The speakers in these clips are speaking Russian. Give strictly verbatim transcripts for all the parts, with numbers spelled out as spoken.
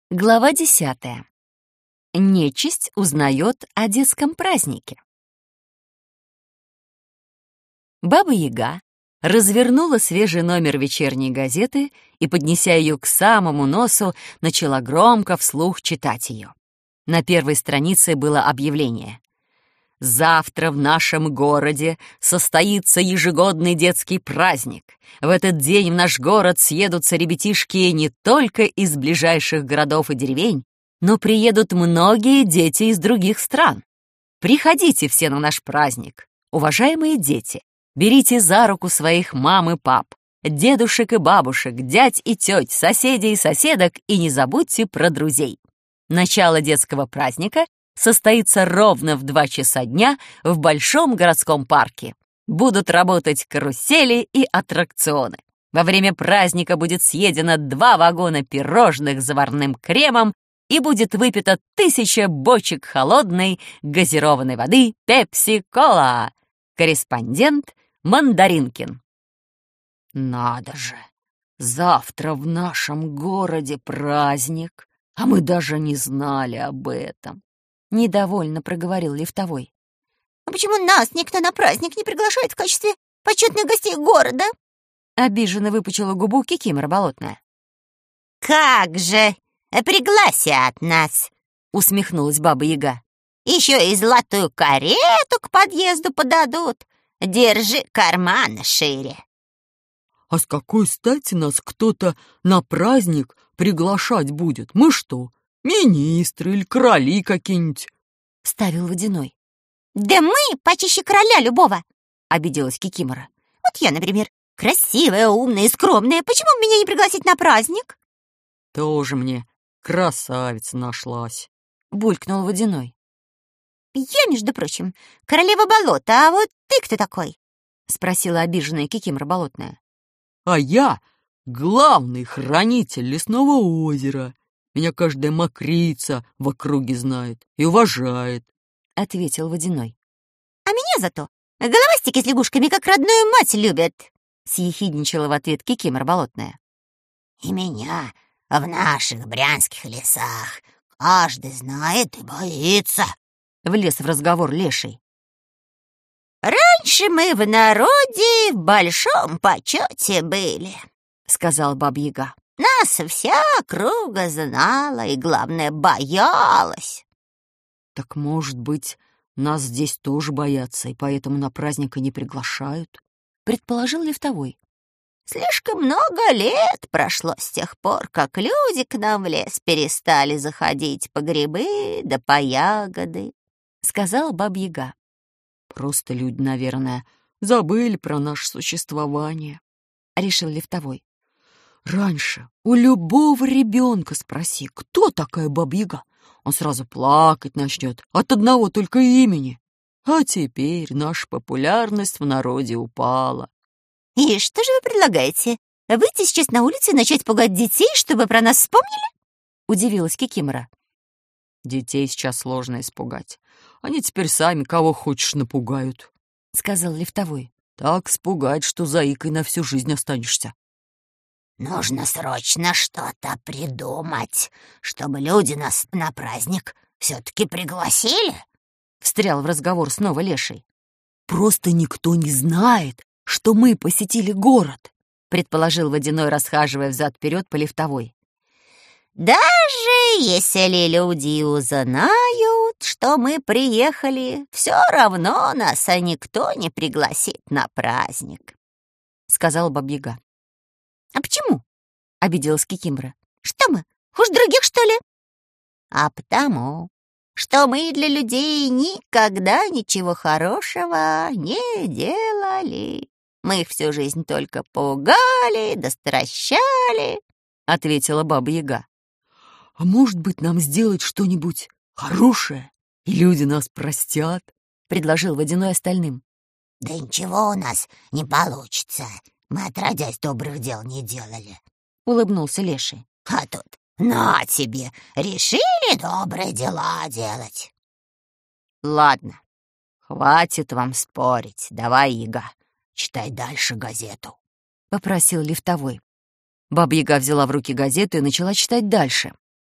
Глава десятая. Нечисть узнает о детском празднике. Баба-Яга развернула свежий номер вечерней газеты и, поднеся ее к самому носу, начала громко вслух читать ее. На первой странице было объявление. «Завтра в нашем городе состоится ежегодный детский праздник. В этот день в наш город съедутся ребятишки не только из ближайших городов и деревень, но приедут многие дети из других стран. Приходите все на наш праздник. Уважаемые дети, берите за руку своих мам и пап, дедушек и бабушек, дядь и теть, соседей и соседок, и не забудьте про друзей. Начало детского праздника состоится ровно в два часа дня в Большом городском парке. Будут работать карусели и аттракционы. Во время праздника будет съедено два вагона пирожных с заварным кремом и будет выпито тысяча бочек холодной газированной воды «Пепси-кола». Корреспондент Мандаринкин. «Надо же! Завтра в нашем городе праздник, а мы даже не знали об этом», — недовольно проговорил лифтовой. «А почему нас никто на праздник не приглашает в качестве почетных гостей города?» Обиженно выпучила губу Кикимора Болотная. «Как же! Пригласят нас!» — усмехнулась Баба-Яга. «Еще и золотую карету к подъезду подадут. Держи карманы шире». «А с какой стати нас кто-то на праздник приглашать будет? Мы что, министры или короли какие-нибудь?» — вставил Водяной. «Да мы почище короля любого!» — обиделась Кикимора. «Вот я, например, красивая, умная и скромная. Почему меня не пригласить на праздник?» «Тоже мне красавица нашлась», — булькнул Водяной. «Я, между прочим, королева болота, а вот ты кто такой?» — спросила обиженная Кикимора Болотная. «А я главный хранитель лесного озера. Меня каждая мокрица в округе знает и уважает», — ответил Водяной. «А меня зато головастики с лягушками как родную мать любят», — съехидничала в ответ Кикимора Болотная. «И меня в наших брянских лесах каждый знает и боится», — влез в разговор Леший. «Раньше мы в народе в большом почете были», — сказала Баба-Яга. «Нас вся округа знала и, главное, боялась». «Так, может быть, нас здесь тоже боятся, и поэтому на праздник и не приглашают?» — предположил лифтовой. «Слишком много лет прошло с тех пор, как люди к нам в лес перестали заходить по грибы да по ягоды», — сказала Баба-Яга. «Просто люди, наверное, забыли про наше существование», — решил лифтовой. «Раньше у любого ребенка спроси, кто такая Баба-Яга, он сразу плакать начнет от одного только имени. А теперь наша популярность в народе упала». «И что же вы предлагаете? Выйти сейчас на улицу и начать пугать детей, чтобы про нас вспомнили?» — удивилась Кикимора. «Детей сейчас сложно испугать. Они теперь сами кого хочешь напугают», — сказал лифтовой. «Так спугать, что заикой на всю жизнь останешься». «Нужно срочно что-то придумать, чтобы люди нас на праздник все-таки пригласили», — встрял в разговор снова Леший. «Просто никто не знает, что мы посетили город», — предположил Водяной, расхаживая взад-вперед по лифтовой. «Даже если люди узнают, что мы приехали, все равно нас а никто не пригласит на праздник», — сказала Баба-Яга. «А почему?» — обиделась Кикимора. «Что мы, хуже других, что ли?» «А потому, что мы для людей никогда ничего хорошего не делали. Мы их всю жизнь только пугали да стращали», — ответила Баба-Яга. «А может быть, нам сделать что-нибудь хорошее, и люди нас простят?» — предложил Водяной остальным. «Да ничего у нас не получится. Мы, отродясь, добрых дел не делали», — улыбнулся Леший. «А тут, на тебе, решили добрые дела делать». «Ладно, хватит вам спорить. Давай, Яга, читай дальше газету», — попросил лифтовой. Баба-Яга взяла в руки газету и начала читать дальше.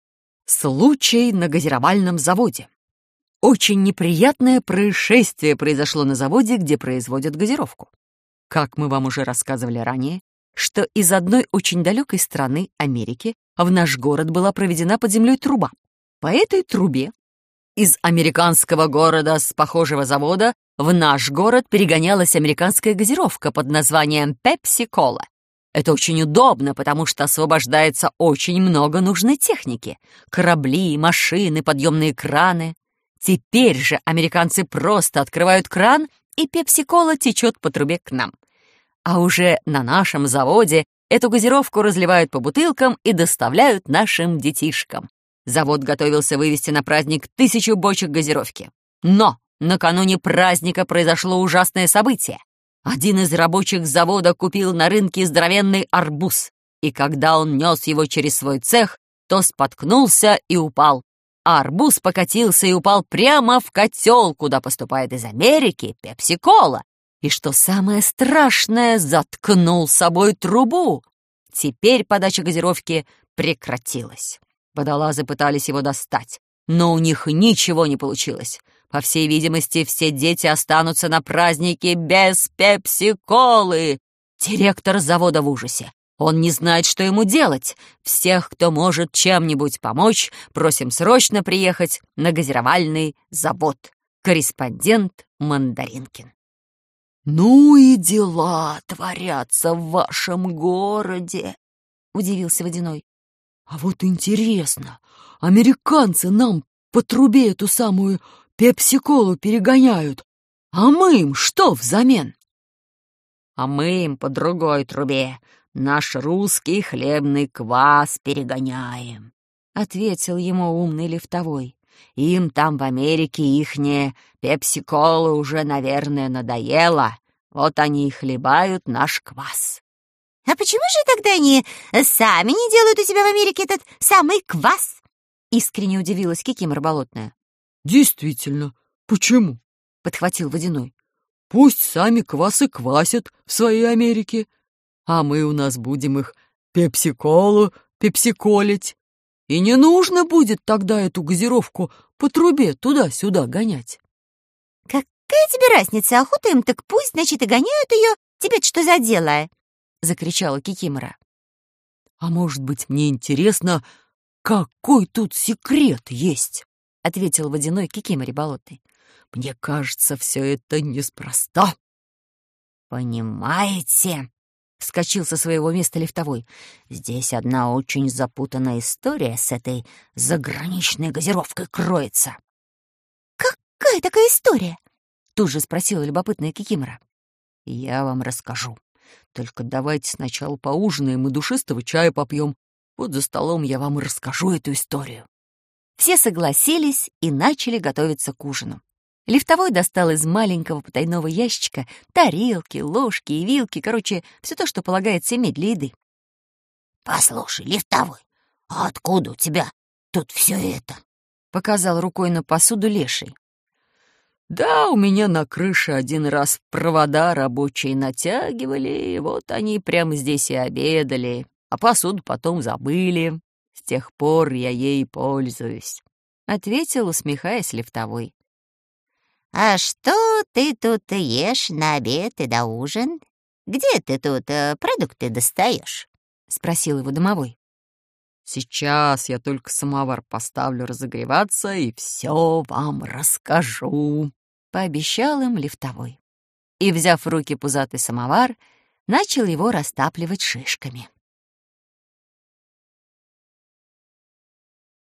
Случай на газировальном заводе. Очень неприятное происшествие произошло на заводе, где производят газировку. Как мы вам уже рассказывали ранее, что из одной очень далекой страны Америки в наш город была проведена под землей труба. По этой трубе из американского города с похожего завода в наш город перегонялась американская газировка под названием Pepsi-Cola. Это очень удобно, потому что освобождается очень много нужной техники. Корабли, машины, подъемные краны. Теперь же американцы просто открывают кран, и пепси-кола течет по трубе к нам. А уже на нашем заводе эту газировку разливают по бутылкам и доставляют нашим детишкам. Завод готовился вывести на праздник тысячу бочек газировки. Но накануне праздника произошло ужасное событие. Один из рабочих завода купил на рынке здоровенный арбуз, и когда он нес его через свой цех, то споткнулся и упал. А арбуз покатился и упал прямо в котел, куда поступает из Америки пепси-кола. И что самое страшное, заткнул собой трубу. Теперь подача газировки прекратилась. Водолазы пытались его достать, но у них ничего не получилось. По всей видимости, все дети останутся на празднике без пепси-колы. Директор завода в ужасе. Он не знает, что ему делать. Всех, кто может чем-нибудь помочь, просим срочно приехать на газировальный завод. Корреспондент Мандаринкин. «Ну и дела творятся в вашем городе», — удивился Водяной. «А вот интересно, американцы нам по трубе эту самую пепси-колу перегоняют, а мы им что взамен?» «А мы им по другой трубе наш русский хлебный квас перегоняем», — ответил ему умный лифтовой. «Им там в Америке ихняя пепси-кола уже, наверное, надоела. Вот они и хлебают наш квас». «А почему же тогда они сами не делают у себя в Америке этот самый квас?» — искренне удивилась Кикимора Болотная. «Действительно, почему?» — подхватил Водяной. «Пусть сами квасы квасят в своей Америке, а мы у нас будем их пепси-колу пепси-колить. И не нужно будет тогда эту газировку по трубе туда-сюда гонять». «Какая тебе разница? Охота им, так пусть, значит, и гоняют ее. Тебе-то что за дело?» — закричала Кикимора. «А может быть, мне интересно, какой тут секрет есть?» — ответил Водяной Кикиморе Болотной. «Мне кажется, все это неспроста». «Понимаете?» — вскочил со своего места лифтовой. «Здесь одна очень запутанная история с этой заграничной газировкой кроется». «Какая такая история?» — тут же спросила любопытная Кикимора. «Я вам расскажу. Только давайте сначала поужинаем и душистого чая попьем. Вот за столом я вам и расскажу эту историю». Все согласились и начали готовиться к ужину. Лифтовой достал из маленького потайного ящичка тарелки, ложки и вилки, короче, все то, что полагается иметь для еды. «Послушай, Лифтовой, а откуда у тебя тут все это?» — показал рукой на посуду Леший. «Да, у меня на крыше один раз провода рабочие натягивали, и вот они прямо здесь и обедали, а посуду потом забыли. С тех пор я ей пользуюсь», — ответил, усмехаясь Лифтовой. «А что ты тут ешь на обед и до ужин? Где ты тут э, продукты достаешь?» — спросил его домовой. «Сейчас я только самовар поставлю разогреваться и все вам расскажу», — пообещал им Лифтовой. И, взяв в руки пузатый самовар, начал его растапливать шишками.